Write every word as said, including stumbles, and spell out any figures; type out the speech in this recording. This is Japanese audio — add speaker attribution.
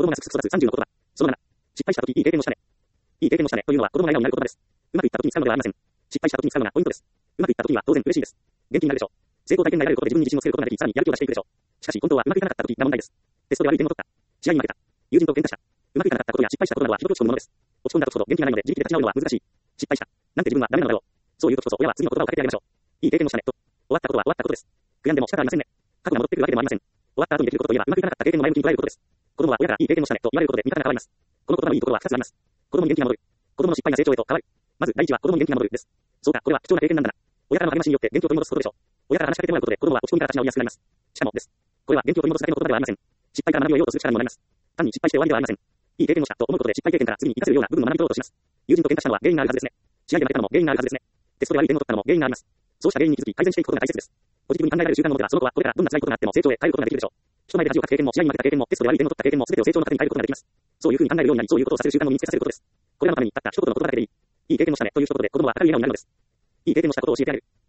Speaker 1: 供がすくすく育つさんじゅうの言葉。そのなな。失敗したときいい経験をしたね。いい経験をしたねというのは子供が笑顔になる言葉です。うまくいったときに使うのではありません。失敗したときに使うのがポイントです。うまくいったときには当然嬉しいです。元気になるでしょう。成功体験が得られることで自分に自信をつけることができ、さらにやる気を出していくでしょう。しかし本当はうまくいかなかったときが問題です。テストで悪い点を取った。試合に負けた。友人と喧嘩した。うまくいかなかったことや失敗したことなどは人と落ち込むものです。落ち込んだ時ほど元気がないので自力で立ち直るのは難しい。失敗した。なんて自分はダメなのだろう。そういう時こそ親は次の言葉をかけてあげましょう。いい経験をしたねと。終わったことは終わったことです。悔やんでも仕方ありませんね。過去が戻ってくるわけでもありません。終わった後にできることといえばうまくいかなかった経験の前向きに捉えることです。子供は親からいい経験をしたねと言われることで見方が変わります。この言葉のいいところはふたつあります。子供に元気が戻る。子供の失敗が成長へと変わる。まず第一は子供に元気が戻るです。そうか、これは貴重な経験なんだな。親からの励ましによって元気を取り戻すことでしょう。親から話しかけてもらうことで子供は落ち込みから立ち直りやすくなります。しかもです。これは元気を取り戻すだけの言葉ではありません。失敗から学びを得ようとする力にもなります。単に失敗して終わりではありません。いい経験をしたと思うことで失敗経験から次に活かせるような部分を学び取ろうとします。友人と喧嘩したのは原因があるはずですね。試合で負けたのも原因があるはずですね。テストで悪い点を取ったのも原因があります。そうした原因に気づき改善していくことが大切です。ポジティブに考えられる習慣を持てばその子はこれからどんな辛いことがあっても成長へ変えることができるでしょう。人前で恥をかく経験も試合に負けた経験もテストで悪い点を取った経験も全てを成長の糧に変えることができます。そういうふうに考えるようになりそういうことをさせる習慣を身につけさせることです。これらのためにたった一言の言葉だけでいい。いい経験をしたねという一言で子供は明るい笑顔になるのです。いい経験をしたことを教えてあげる。